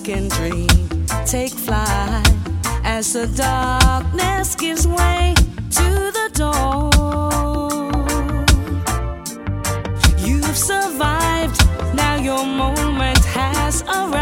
broken dream take flight as the darkness gives way to the dawn. You've survived, now your moment has arrived.